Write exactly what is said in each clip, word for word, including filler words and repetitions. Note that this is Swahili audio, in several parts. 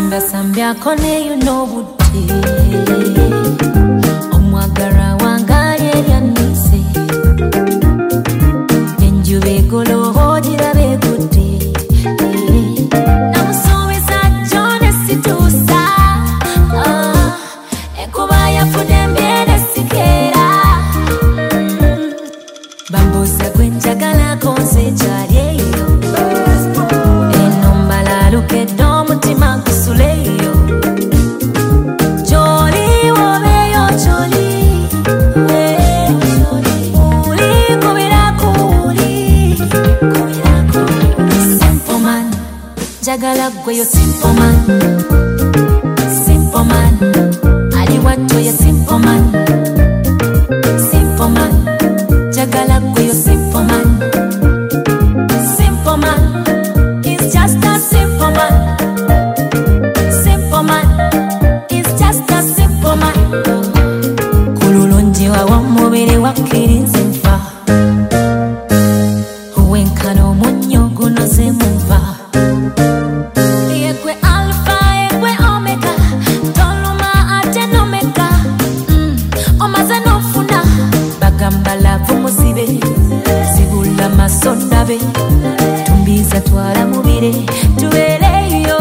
Sambia sambia kone you know buti Omwagara wangaye yanise Nenjuwe golo hojira be buti Namusuwiza jone situsa Ekuba yafude mbyere sikera Bambuza gwenjagala konse charyeyo Enombala luke domutima kusuleyo Joli wobeyo joli Uli kubira kuli Simple man Jagala gweyo simple man Simple man Ali watu ya simple man Simple man Jagala gweyo simple man Simple man He's just a simple man Simple man He's just a simple man Kululunji wa wamubiri wakirize mfa Uwenkano munyo gunoze mumva Yekwe alpha, yekwe omega Toluma ate nomega mm. Omaze nofuna Bagambala vumuzibe Zibula masondabe Tumbiza twala mubire Tuwereyo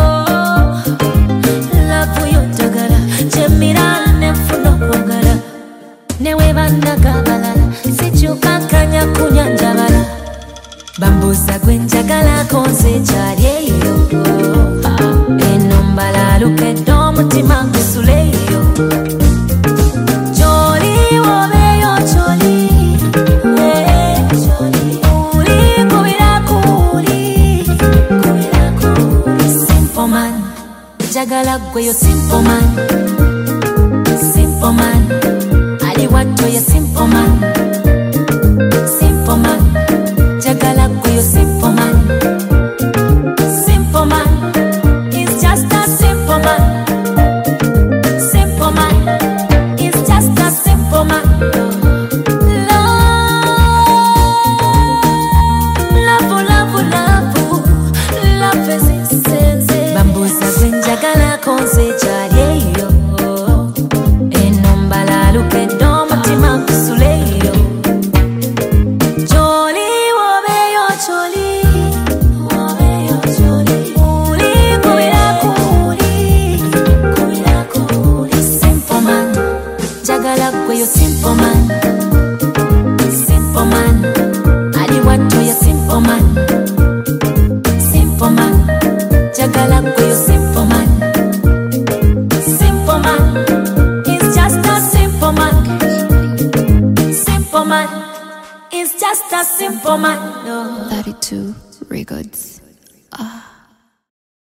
Lavu yotagala Chemira nefuno kwagala Newe bandagabala Sichuka kanya kunyanjabala Bambuza gwenjagala konse charyeyo Enombala luke domutima kusuleyo Joli wobeyo joli Uli kubira kuli Simple man Jagala gweyo simple man Simple man Ali watu ya simple man Simple man Jagala gweyo simple man Simple man He's just a simple man Simple man He's just a simple man Love, love, love Love is insane Bambuza gwenjagala konse charyeyo Enombala luke domutima kusuleyo Joli wobeyo joli Uli kubira kuli Simple man Jagala gweyo simple man Simple man Ali watu ya simple man Simple man Jagala gweyo simple man Simple man He's just a simple man Simple man He's just a simple man no. thirty-two Records. Ah.